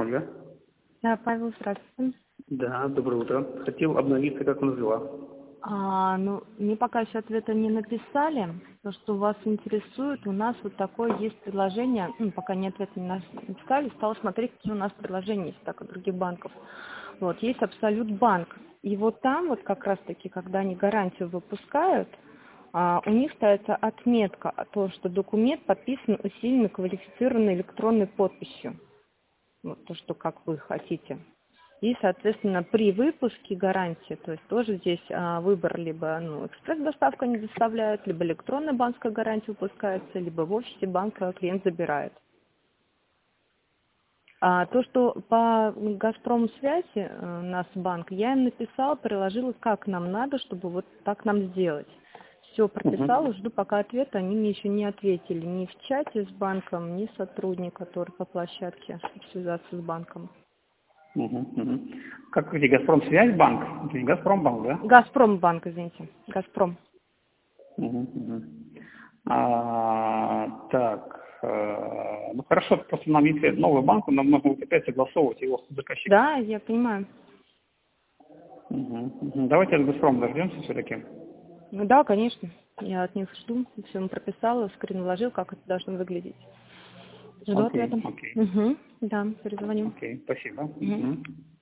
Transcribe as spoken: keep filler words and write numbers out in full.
Ольга. Да, Павел, здравствуйте. Да, доброе утро. Хотел обновиться, как у нас дела. А, ну, мне пока еще ответа не написали. То, что вас интересует, у нас вот такое есть предложение, ну, пока не ответ не нас- написали, стала смотреть, какие у нас предложения есть, так, от других банков. Вот, есть Абсолют банк. И вот там вот как раз-таки, когда они гарантию выпускают, а, у них ставится отметка о том, что документ подписан усиленной квалифицированной электронной подписью. Вот то, что как вы хотите. И, соответственно, при выпуске гарантии, то есть тоже здесь а, выбор либо ну, экспресс-доставка не доставляет, либо электронная банковская гарантия выпускается, либо в офисе банка клиент забирает. А то, что по «Газпрому связи» э, нас банк, я им написала, приложила, как нам надо, чтобы вот так нам сделать. Все прописала, Угу. жду пока ответа, они мне еще не ответили ни в чате с банком, ни сотрудник, который по площадке, чтобы связаться с банком. Угу. Угу. Как где Газпром связь банк? Это не Газпром банк, да? «Газпром» банк, извините, «Газпром». Угу. Угу. А, так, э, ну хорошо, просто нам если новый банк, нам нужно вот опять согласовывать его с заказчиком. Да, я понимаю. Угу. Угу. Давайте от Газпрома дождемся все-таки. Ну да, конечно. Я от них жду. Все им прописала, скрин вложил, как это должно выглядеть. Жду Окей, ответа. окей, Угу. Да, перезвоню. окей, спасибо. Угу. Угу.